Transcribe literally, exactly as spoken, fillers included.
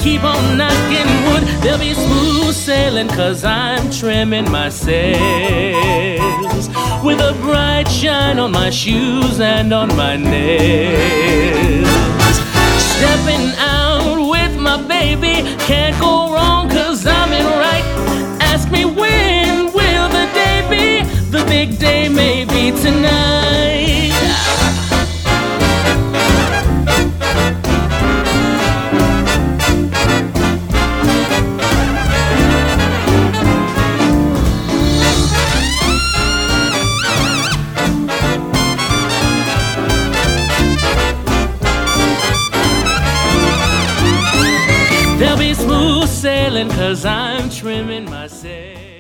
keep on knocking wood. There'll be smooth sailing, cause I'm trimming my sails with a bright shine on my shoes and on my nails. Stepping out with my baby, can't go wrong cause I'm in right. Ask me when will the day be? The big day may be tonight. There'll be smooth sailing, cause I'm trimming my sails.